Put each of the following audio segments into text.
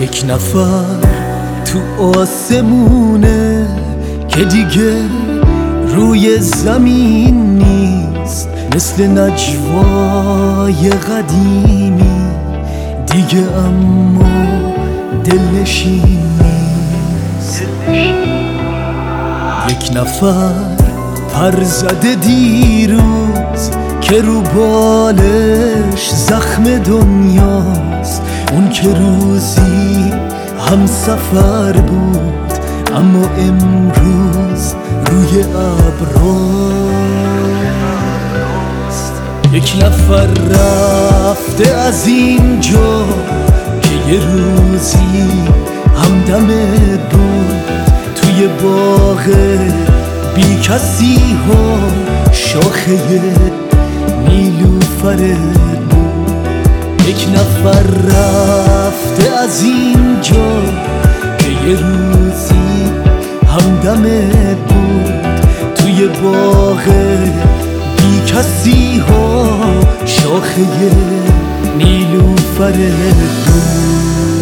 یک نفر تو آسمونه که دیگه روی زمین نیست، مثل نجوای قدیمی دیگه اما دلنشین نیست. یک نفر پر زده دیروز که رو بالش زخم دنیاست، اون که روزی هم سفر بود اما امروز روی ابراست. یک نفر رفته از اینجا که یه روزی همدمت بود، توی باغ بی کسی ها شاخه نیلوفرت بود. یک نفر رفته از اینجا که یه روزی همدمت بود، توی باغ بی کسی ها شاخه نیلوفرت بود.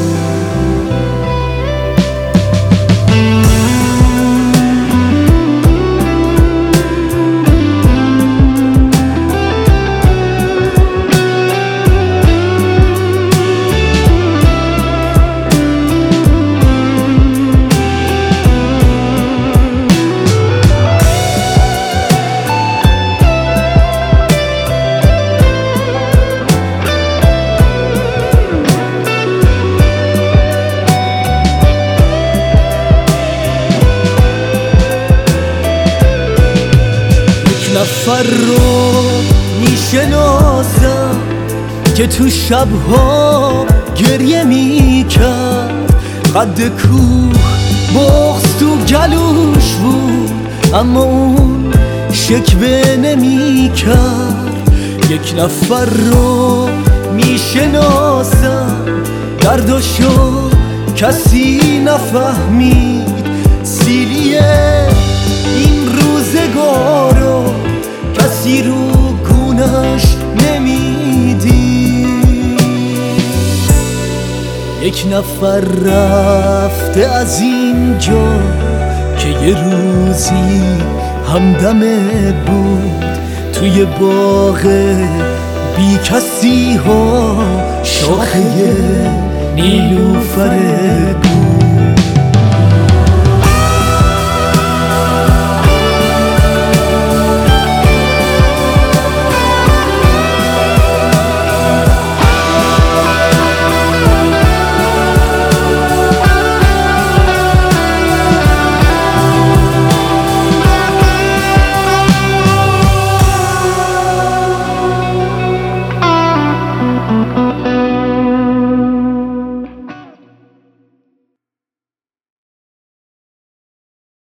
نفر رو میشناسم که تو شبها گریه میکرد، قد کوه بغض تو گلوش بود اما اون شکوه نمیکرد. یک نفر رو میشناسم درداشو کسی نفهمید، سیلی این روزگارو کسی رو گونش نمیدید. یک نفر رفته از اینجا که یه روزی همدمت بود، توی باغ بی کسی ها شاخه نیلوفرت بود.